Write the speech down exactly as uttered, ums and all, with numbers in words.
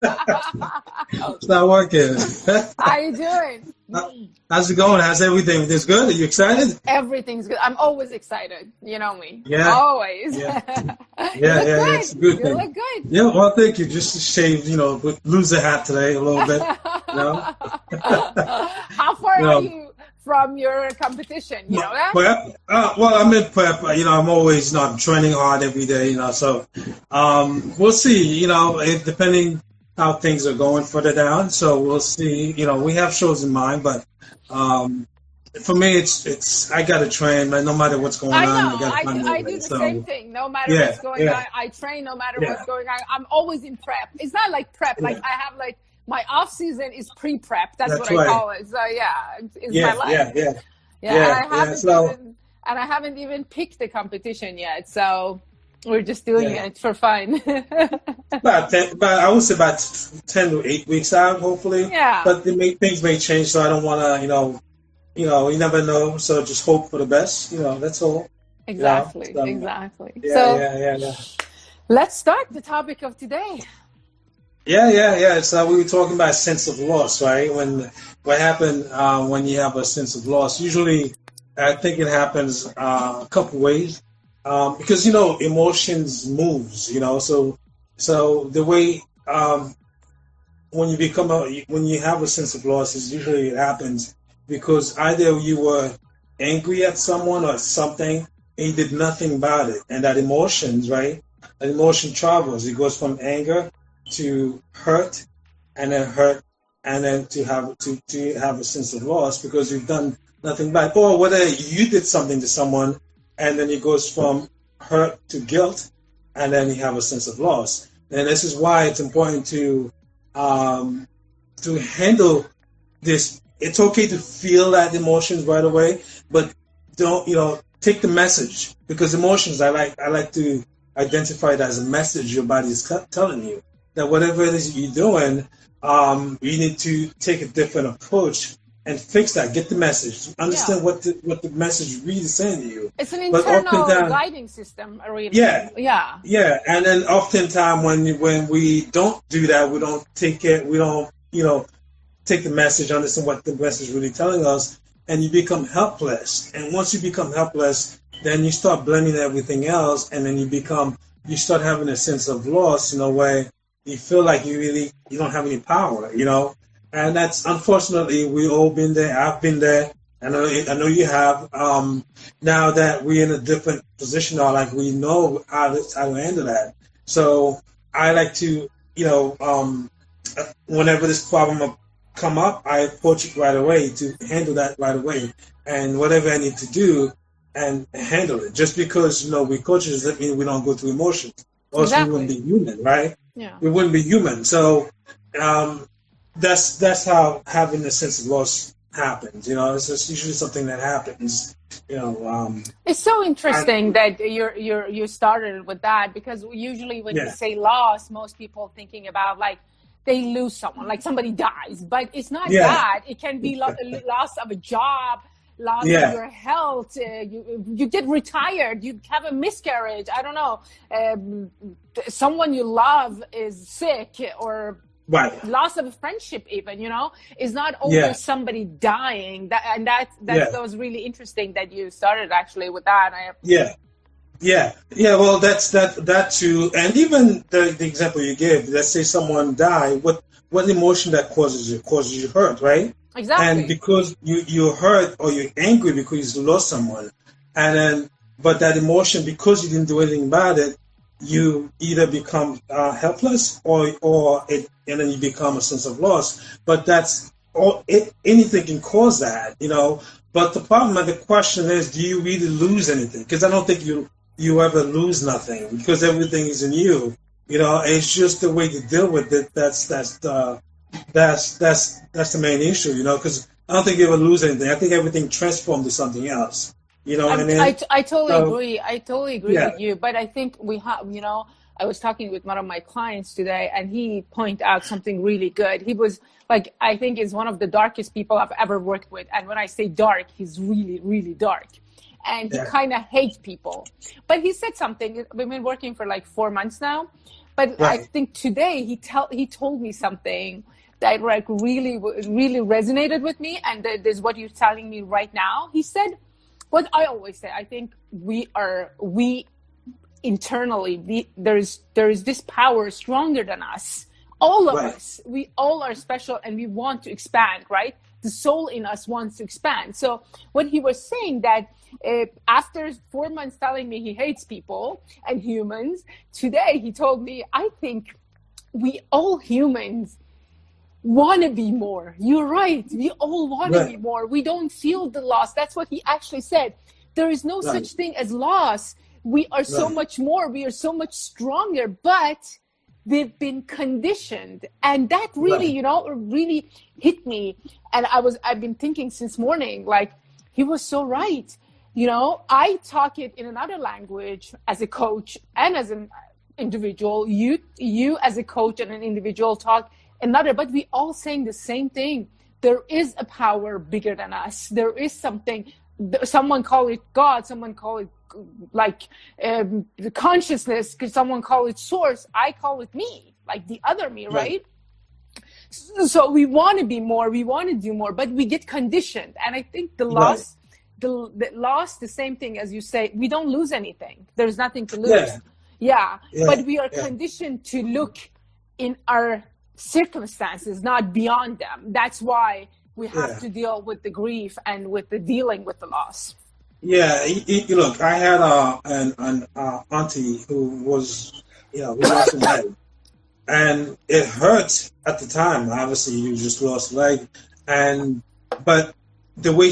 It's not working. How you doing? How's it going? How's everything? Everything's good? Are you excited? Everything's good. I'm always excited. You know me. Yeah. Always. Yeah. You Yeah, look yeah, good. that's a good You thing. look good. Yeah, well, thank you. Just shaved, you know, with loser hat today a little bit. You know? How far You are know, you from your competition? You know that? prep. Uh, well, I'm in prep. You know, I'm always, you know, I'm training hard every day. You know, so um, we'll see. You know, it, depending how things are going further down. So we'll see. You know, we have shows in mind, but um, for me, it's it's I got to train, man. No matter what's going I on, know. I got to I find do, a I way. do the So same thing. No matter yeah, what's going yeah, on, I train no matter yeah, what's going on. I'm always in prep. It's not like prep. Like yeah. I have like my off season is pre-prep. That's what That's I right. call it. So yeah, it's, it's my Yeah, life. yeah, yeah, Yeah, yeah, and I yeah. haven't So even and I haven't even picked the competition yet. So we're just doing yeah. it for fun. About ten, about I would say about ten to eight weeks out, hopefully. Yeah, But they may, things may change, so I don't want to, you know, you know, you never know. So just hope for the best. You know, that's all. You know. exactly, So exactly. yeah, So yeah, yeah, yeah, let's start the topic of today. yeah, yeah, yeah. So we were talking about sense of loss, right? When what happened uh, when you have a sense of loss? Usually, I think it happens uh, a couple ways. Um, because you know emotions moves, you know. So, so the way um, when you become a when you have a sense of loss, is usually it happens because either you were angry at someone or something and you did nothing about it, and that emotions, right? That emotion travels. It goes from anger to hurt, and then hurt, and then to have to to have a sense of loss because you've done nothing bad, or whether you did something to someone and then it goes from hurt to guilt, and then you have a sense of loss. And this is why it's important to um, to handle this. It's okay to feel that emotions right away, but don't you know take the message because emotions. I like I like to identify it as a message your body is c- telling you that whatever it is you're doing, um, you need to take a different approach and fix that. Get the message. Yeah. Understand what the what the message really is saying to you. It's an But internal oftentimes, guiding system, really. yeah, Yeah. yeah, and then oftentimes when when we don't do that, we don't take it. We don't, you know, take the message, understand what the message is really telling us, and you become helpless. And once you become helpless, then you start blaming everything else, and then you become you start having a sense of loss in a way. You feel like you really you don't have any power, you know. And that's unfortunately we all been there. I've been there. I know I know you have. Um, now that we're in a different position now, like we know how to how to handle that. So I like to, you know, um, whenever this problem come up, I approach it right away to handle that right away, and whatever I need to do and handle it. Just because you know we coaches doesn't mean we don't go through emotions, or else we wouldn't Exactly. be human, right? Yeah. We wouldn't be human. So. Um, That's that's how having a sense of loss happens. You know, it's just usually something that happens. You know, um, It's so I, interesting that you're you're you started with that because usually when you yeah, say loss, most people thinking about like they lose someone, like somebody dies, but it's not yeah, that. It can be lo- loss of a job, loss of yeah, your health. Uh, you you get retired, you have a miscarriage. I don't know. Um, someone you love is sick or right, loss of a friendship even, you know, is not yeah, always somebody dying. That and that that yeah, that was really interesting that you started actually with that. I yeah, yeah, yeah. Well, that's that that too, and even the, the example you gave. Let's say someone died. What what emotion that causes you causes you hurt, right? And exactly. because you you're hurt or you're angry because you lost someone, and then but that emotion because you didn't do anything about it, you either become uh, helpless or or it and then you become a sense of loss. But that's all. It, anything can cause that, you know. But the problem and the question is, do you really lose anything? Because I don't think you you ever lose nothing because everything is in you. You know, it's just the way to deal with it. That's that's the that's that's that's the main issue. You know, because I don't think you ever lose anything. I think everything transformed to something else. You know what I I'm, I, mean? I totally So agree. I totally agree yeah, with you. But I think we have, you know, I was talking with one of my clients today and he pointed out something really good. He was like, I think is one of the darkest people I've ever worked with. And when I say dark, he's really, really dark. And he yeah, kind of hates people. But he said something. We've been working for like four months now. But Right. I think today he tell he told me something that like really really resonated with me, and that is what you're telling me right now. He said what I always say. I think we are we internally we, there's there is this power stronger than us. All of Right. us, we all are special, and we want to expand, right? The soul in us wants to expand. So what he was saying that uh, after four months telling me he hates people and humans, today he told me, I think we all humans want to be more. You're right. We all want to Right. be more. We don't feel the loss. That's what he actually said. There is no Right. such thing as loss. We are so Right. much more. We are so much stronger, but we've been conditioned. And that really, Right. you know, really hit me. And I was, I've been thinking since morning, like, he was so right. You know, I talk it in another language as a coach and as an individual. You, you as a coach and an individual talk another, but we all saying the same thing. There is a power bigger than us. There is something, someone call it God, someone call it like um, the consciousness, because someone call it source. I call it me, like the other me, right? Right. So, so we want to be more, we want to do more, but we get conditioned. And I think the loss, the, the loss, the same thing as you say, we don't lose anything. There's nothing to lose. Yeah. Yeah, Yeah. but we are Yeah. conditioned to look in our circumstances, not beyond them. That's why we have Yeah. to deal with the grief and with the dealing with the loss. Yeah, y- y- look, I had uh, an, an uh, auntie who was, you know, who lost a leg. And it hurt at the time. Obviously, you just lost a leg. And, but the way